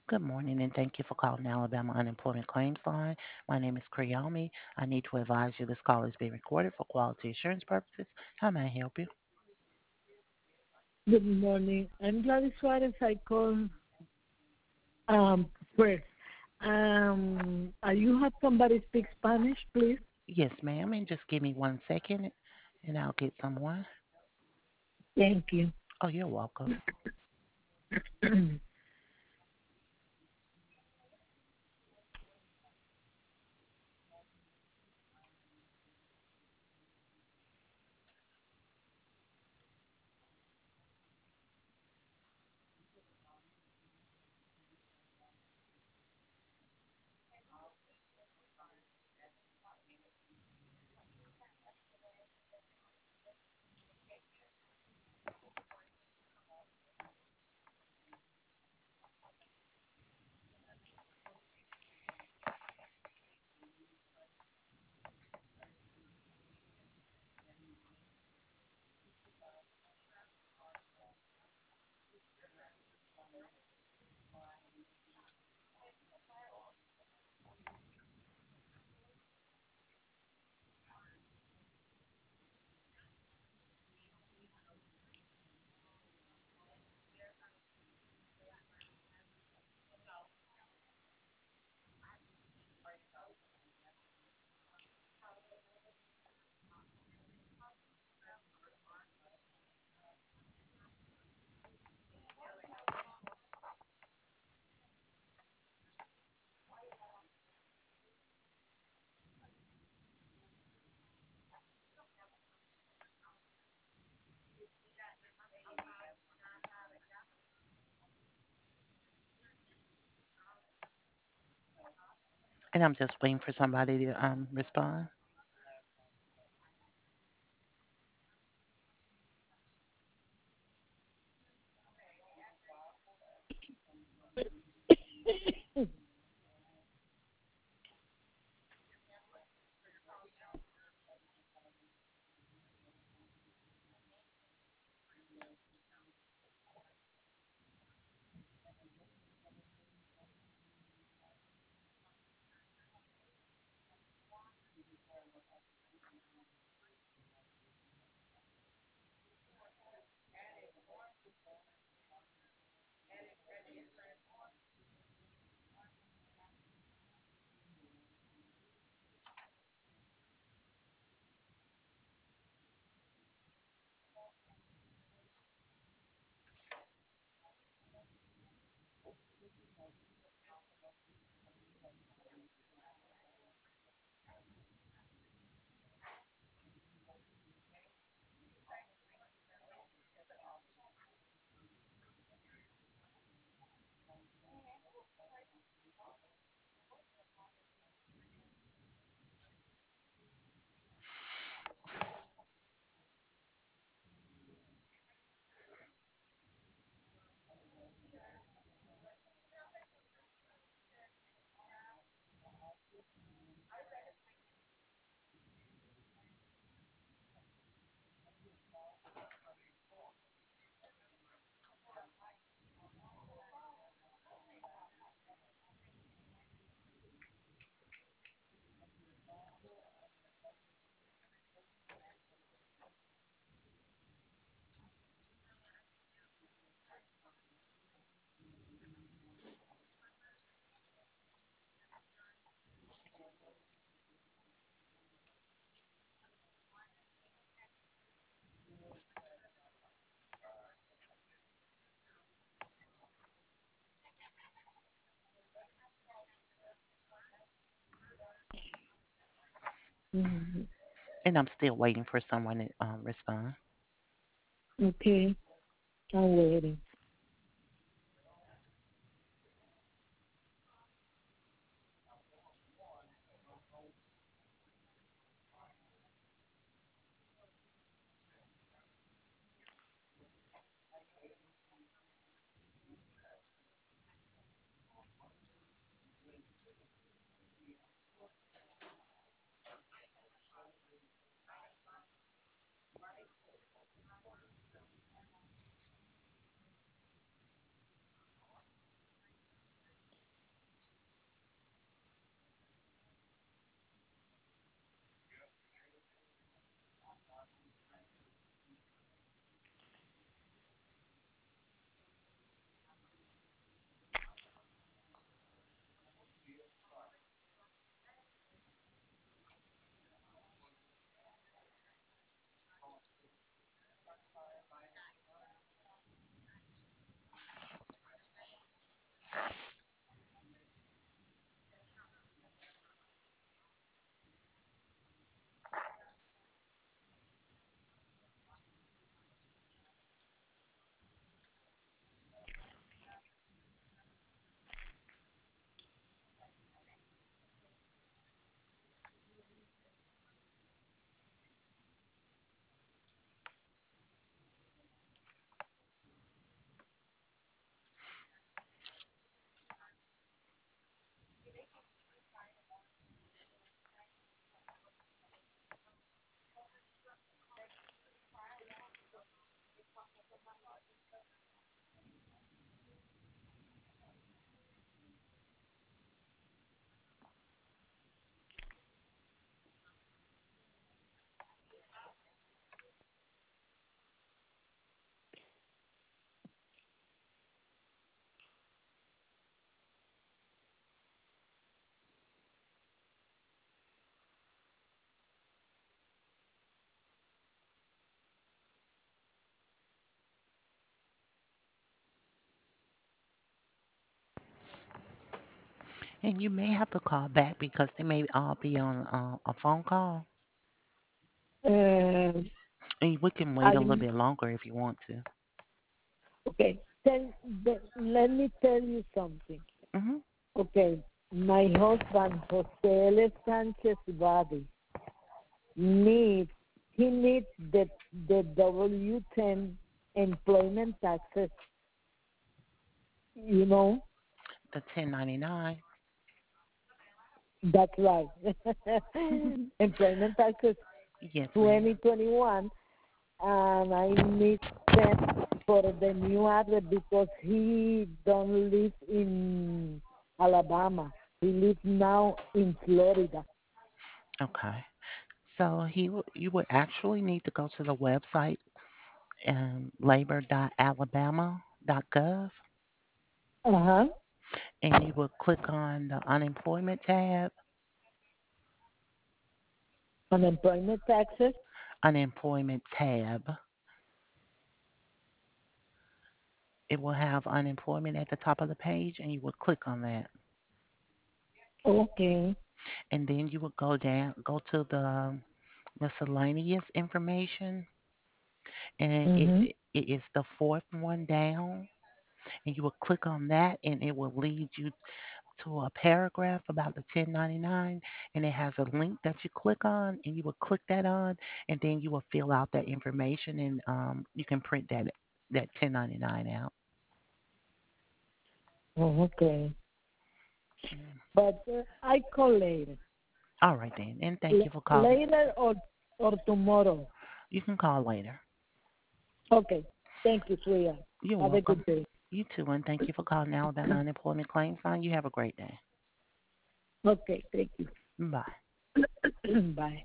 Good morning, and thank you for calling Alabama Unemployment Claims Line. My name is Kriyomi. I need to advise you this call is being recorded for quality assurance purposes. How may I help you? Good morning. I'm Gladys Suarez. I call first. Are you have somebody speak Spanish, please? Yes, ma'am, and just give me 1 second, and I'll get someone. Thank you. Oh, you're welcome. And I'm just waiting for somebody to respond. Mhm. And I'm still waiting for someone to respond. Okay, I'm waiting. And you may have to call back because they may all be on a phone call. Uh, And we can wait a little I bit longer if you want to. okay. Let me tell you something. Hmm. Okay, my husband Jose L. Sanchez Body needs he needs the W-10 employment taxes. You know, The 1099. that's right. Employment taxes Yes, ma'am. 2021, and I need them for the new address because he don't live in Alabama. He lives now in Florida. Okay. So you would actually need to go to the website labor.alabama.gov, Uh huh. and you will click on the unemployment tab. Unemployment taxes. Unemployment tab. It will have unemployment at the top of the page, and you will click on that. Okay. And then you will go to the miscellaneous information, and Mhm. it is the fourth one down. And you will click on that, and it will lead you to a paragraph about the 1099, and it has a link that you click on, and you will click that on, and then you will fill out that information, and you can print that 1099 out. Oh, okay. Mm. But I call later. All right then, and thank you for calling. Later or tomorrow. You can call later. Okay. Thank you, sweetheart. You're Have a welcome. good day. You too, and thank you for calling Alabama Unemployment Claims Line. You have a great day. Okay. Thank you. Bye. Bye.